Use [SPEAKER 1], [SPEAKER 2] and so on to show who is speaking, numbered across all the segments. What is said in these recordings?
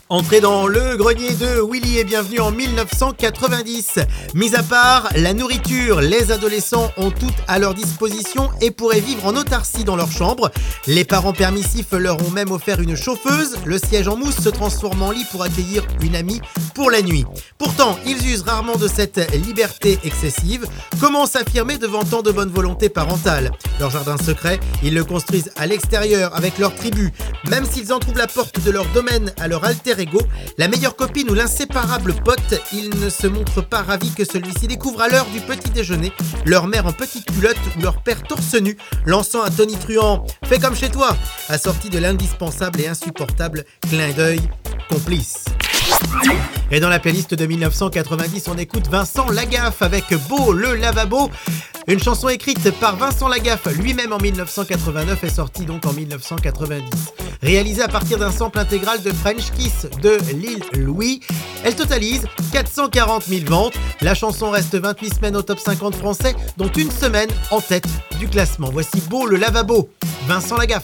[SPEAKER 1] Entrez dans le grenier de Willy et bienvenue en 1990. Mis à part la nourriture, les adolescents ont tout à leur disposition et pourraient vivre en autarcie dans leur chambre. Les parents permissifs leur ont même offert une chauffeuse. Le siège en mousse se transforme en lit pour accueillir une amie pour la nuit. Pourtant, ils usent rarement de cette liberté excessive. Comment s'affirmer devant tant de bonne volonté parentale ? Leur jardin secret, ils le construisent à l'extérieur avec leur tribu. Même s'ils en trouvent la porte de leur domaine à leur alter ego, la meilleure copine ou l'inséparable pote, ils ne se montrent pas ravis que celui-ci découvre à l'heure du petit déjeuner leur mère en petite culotte ou leur père torse nu, lançant un tonitruant « Fais comme chez toi !» assorti de l'indispensable et insupportable clin d'œil complice. Et dans la playlist de 1990, on écoute Vincent Lagaffe avec Beau le lavabo. Une chanson écrite par Vincent Lagaffe lui-même en 1989 est sortie donc en 1990. Réalisée à partir d'un sample intégral de French Kiss de Lil Louis, elle totalise 440 000 ventes. La chanson reste 28 semaines au top 50 français, dont une semaine en tête du classement. Voici Beau le lavabo, Vincent Lagaffe.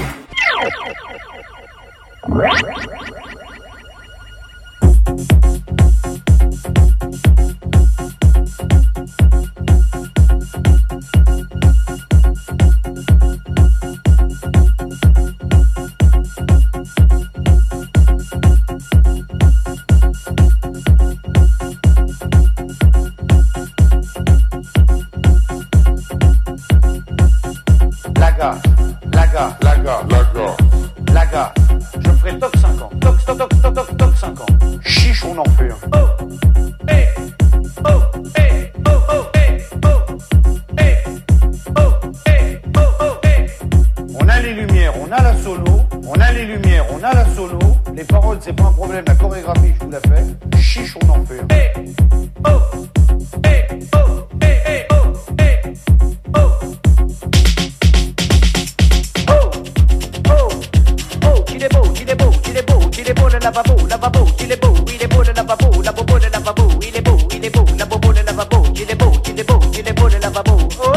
[SPEAKER 2] Laga, je ferai top 50, top 50. Chiche, on en fait un. Oh, hey, oh, hey, oh, oh, hey, oh, hey, oh, hey, oh, oh, hey. On a les lumières, on a la solo, les paroles c'est pas un problème, la chorégraphie je vous la fais. Chiche, on en fait un. Hey, oh, hey, oh, hey, hey, oh, hey, oh. Il est beau le lavabo, il est beau le lavabo, le lavabo, il est beau la bobo le lavabo, il est beau le lavabo, oh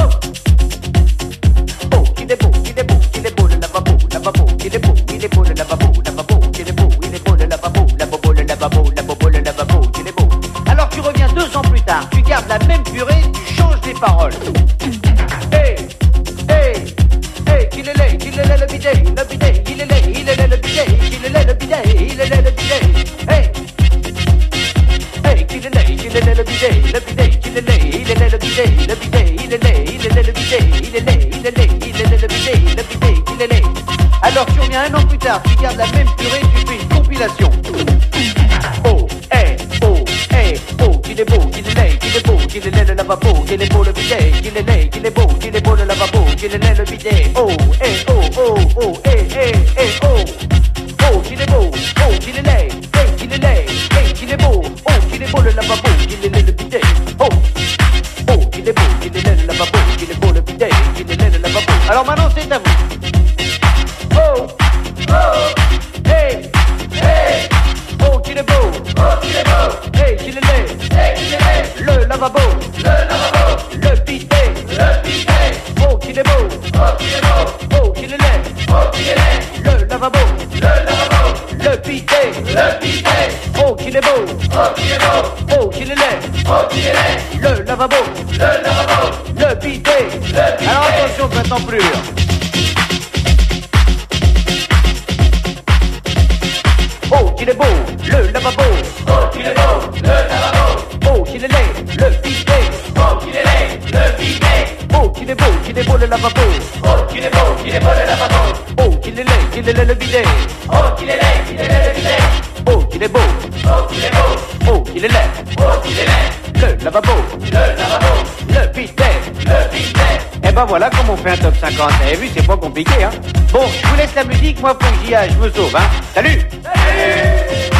[SPEAKER 2] oh, il est beau le lavabo, il est beau le lavabo, il est beau le lavabo, la bobo le lavabo, il est beau. Alors tu reviens 2 ans plus tard, tu gardes la même purée, tu changes les paroles. Hey, hey, hey, qu'il est laid, le bidet, il est laid, le bidet, le bidet, hey, hey, qu'il est laid, le bidet, il est laid, le bidet. Alors tu reviens 1 an plus tard, tu gardes la même purée, tu fais une compilation. Oh, hey, oh, hey, oh, qu'il est beau, qu'il est laid, le lavabo, qu'il est beau le bidet, qu'il est beau le lavabo, qu'il est laid le bidet. Oh, hey, oh, oh, oh, hey, hey, hey, oh. Oh, qu'il est beau, oh, qu'il est laid, hey, qu'il est laid, hey, qu'il est beau, oh, qu'il est beau le lavabo, qu'il est laid le bidet, oh, oh, qu'il est beau, qu'il est laid le lavabo, qu'il est beau le bidet, qu'il est laid le lavabo. Alors maintenant c'est à vous. Oh, oh, hey, hey, oh, qu'il est beau, hey, qu'il est laid, le lavabo, le bidet, oh, qu'il est beau, oh, qu'il est laid, le lavabo, le bidet, oh qu'il est beau, oh qu'il est laid, le lavabo, le bidet. Alors attention, maintenant plus. Oh qu'il est beau, le lavabo, oh qu'il est beau, le lavabo, oh qu'il est laid, le bidet, oh qu'il est laid, le bidet, oh qu'il est beau le lavabo, oh qu'il est beau le lavabo, oh qu'il est laid, le bidet, oh qu'il est laid, le bidet, oh qu'il est beau, oh qu'il est laid, le lavabo, le bidet, Et ben voilà comment on fait un top 50. Vous avez vu, c'est pas compliqué, hein. Bon, je vous laisse la musique, moi faut que j'y aille, je me sauve, hein. Salut.